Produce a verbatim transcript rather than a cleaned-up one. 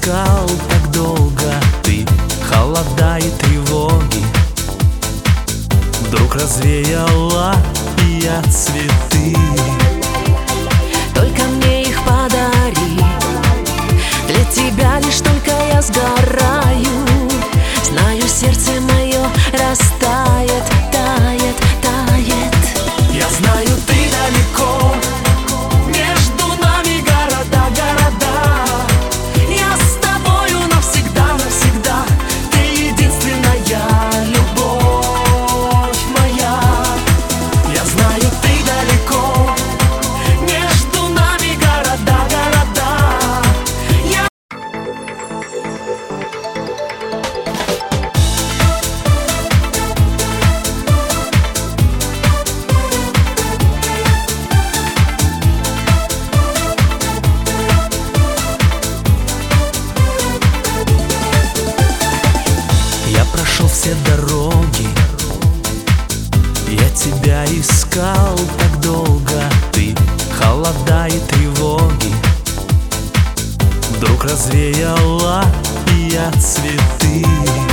искал так долго ты холода и тревоги, вдруг развеяла я цветы. Только мне их подари, для тебя лишь только я сгораю. Знаю, сердце мое растает, тает, тает. Я знаю, ты далеко, между нами города, города. Я с тобою навсегда, навсегда. Ты единственная любовь моя. Я знаю, ты далеко, между нами города, города. Я... Я прошел все дороги, я тебя искал так долго ты холода и тревоги, вдруг развеяла я цветы.